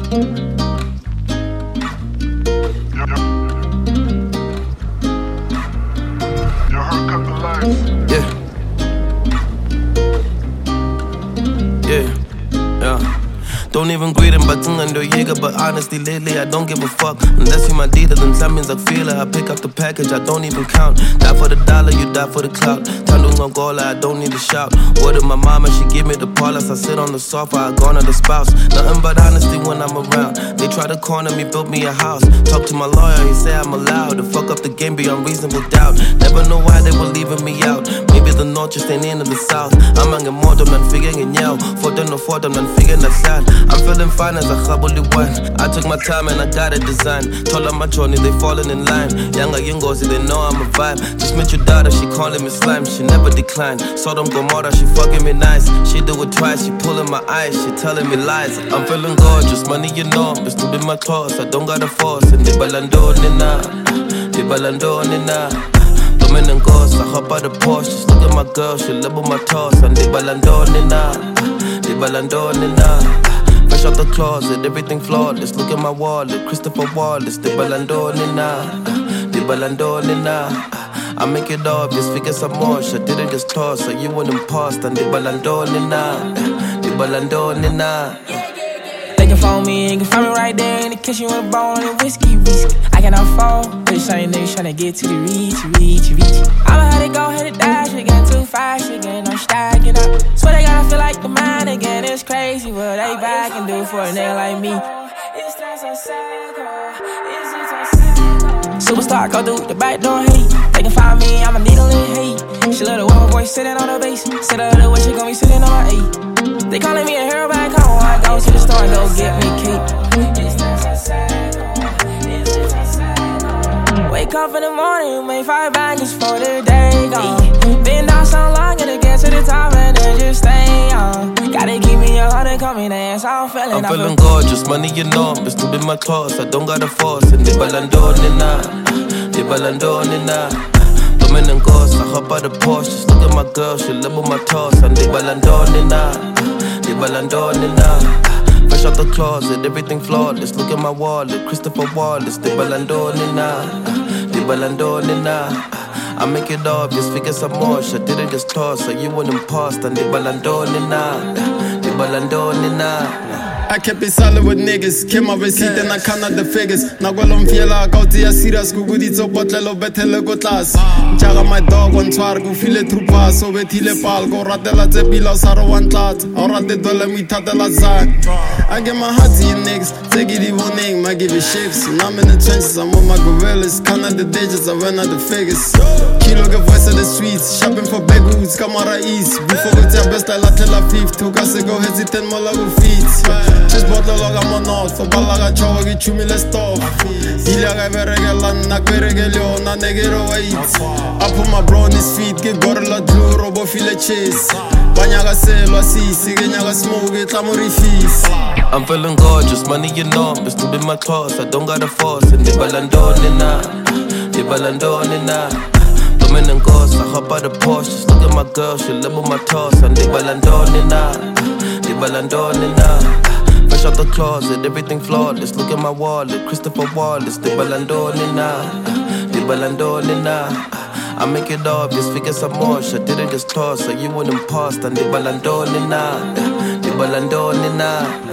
Yeah. Don't even greet him, but under Jäger. But honestly, lately I don't give a fuck. Unless you my dealer, then that means I feel it. I pick up the package, I don't even count. Die for the dollar, you die for the clout. Tandung Angola, I don't need to shout. Word of my mama, she give me the parlors. I sit on the sofa, I gone on the spouse. Nothing but honesty when I'm around. They try to corner me, build me a house. Talk to my lawyer, he say I'm allowed to fuck up the game beyond reasonable doubt. Never know why they were leaving me out. Maybe the north just ain't into the south. I'm hanging more than I'm figuring it out. For them, I'm figuring that sad. I'm feeling fine as a khabuli one. I took my time and I got it designed. Told her my journey, they falling in line. Younger Yingozi, they know I'm a vibe. Just met your daughter, she calling me slime. She never declined. Sodom Gomorrah, she fucking me nice. She do it twice, she pulling my eyes. She telling me lies. I'm feeling gorgeous, money you know. It's to be my clothes, I don't got a force. And they balando nina, they balando nina. And goes, I hop out the Porsche. Just look at my girl, she love with my toss. And they balando nina, they balando nina. Fresh out the closet, everything flawless. Look at my wallet, Christopher Wallace. They balando nina, they balando nina. I make it obvious, figure some more. I didn't just toss, so you wouldn't pass. And they balando nina, they balando nina. They can phone me, you can find me right there in the kitchen with a bone and whiskey. I cannot fall, but it's shiny niggas tryna get to the reach. I'ma have to go, hit it dash, she getting too fast, she getting no stacking up. Swear they gotta feel like the man again, it's crazy what they back and do for a nigga like me. Superstar, go through the back door, hate. They can find me, I'm a needle in hate. She love the way my voice sitting on the bass. Sit up the way she gon' be sitting on my eight. They calling me a hero back home. I go to the store and go get me cake. Wake up in the morning, make 5 bangers for the day gone. Been down so long, gotta get to the top and then just stay on. Gotta keep me 100 coming in, so I'm feeling gorgeous, money you know. It's to be my clothes, I don't got a force. And they balando nina, they balando nina. And goes, I hop out the Porsche. Just look at my girl, she love with my toss. And they balando nina, they balando nina. Fresh out the closet, everything flawless. Look at my wallet, Christopher Wallace. They balando nina, they balando nina. I make it obvious, figure some more. I didn't just toss, so you wouldn't pass. And they balando nina, they balando nina. I kept it solid with niggas. Came up receipt and I counted the figures. Now go on fiela, go to your serious. Go good, it's a bottle of better go class. Jaga my dog on twar, go feel it through pass. So bet hile pal, go ratela zebila, saro one clat. Or at the dollar, me tatela zag. I get my heart to you niggas. Take it even name, I give it shapes. And I'm in the trenches, I'm on my gorillas. Counted the digits, I ran out the figures. Kilo get voice of the streets. Shopping for big hoods, Kamara East. Before we tell best, I la tell a fifth. Took us to go hesitate, Malago feet. Just bottle loga monot, so balaga chowa gi chumi le stop. Ilaga veregela na kweregelio na negero wait. I put my bro on his feet, get gorilla blue, robo file chase. Banyaga selo sisi, genyaga smoke, it amori fees. I'm feeling gorgeous, money you know. It's to be my clothes, I don't got a force. And they balando nina, they balando nina. And goes, I hop out the Porsche. Just look at my girl, she love with my toss. And they balando nina, they balando nina. Fresh out the closet, everything flawless. Look at my wallet, Christopher Wallace. They balando nina, they balando nina. I make it obvious, figure some more. I didn't just toss, so you wouldn't pass. And they balando nina, they balando nina.